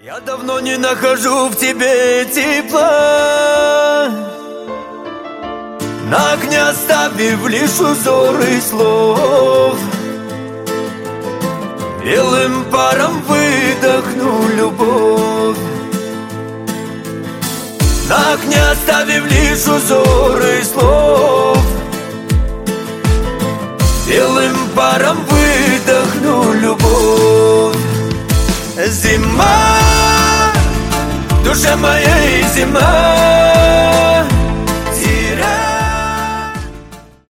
Я давно не нахожу в тебе тепла, на огне оставив лишь узоры слов. Белым паром выдохну любовь, на огне оставив лишь узоры слов. Белым паром выдохну любовь. Зима, в душе моей зима,